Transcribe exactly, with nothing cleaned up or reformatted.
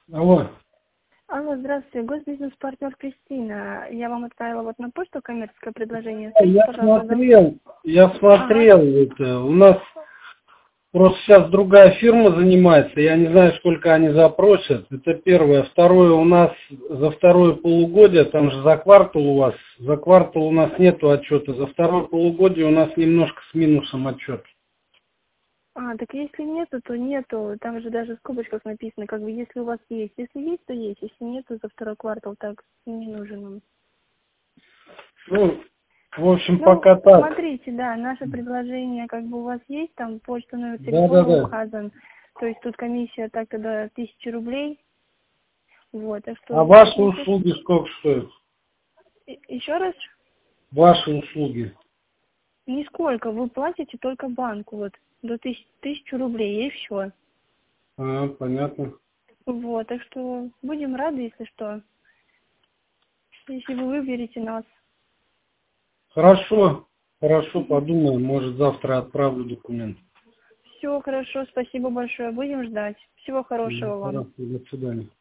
Алло. Алло, здравствуйте, госбизнес-партнер Кристина. Я вам отправила вот на почту коммерческое предложение. Да, Скажите, Я пожалуйста, за- смотрел, я Ага. смотрел, это, у нас просто сейчас другая фирма занимается, я не знаю, сколько они запросят, это первое. Второе, у нас за второе полугодие, там же за квартал у вас, за квартал у нас нету отчета, за второе полугодие у нас немножко с минусом отчет. А, так если нету, то нету. Там же даже в скобочках написано, как бы, если у вас есть. Если есть, то есть. Если нету, за второй квартал, так не нужен он. Ну, в общем, Ну, пока так. смотрите, да, наше предложение, как бы у вас есть, там почта, номер телефона Да-да-да. указан. То есть тут комиссия так тогда тысяча рублей. Вот, так что А ваши если не хотите... услуги сколько стоят? Еще раз? Ваши услуги. Нисколько, вы платите только банку, вот, до тысяч, тысячу рублей, и все. А, понятно. Вот, так что будем рады, если что, если вы выберете нас. Хорошо, хорошо, Мгм. подумаем, может завтра отправлю документ. Все хорошо, спасибо большое, будем ждать. Всего Мгм. хорошего вам. Хорошо, до свидания.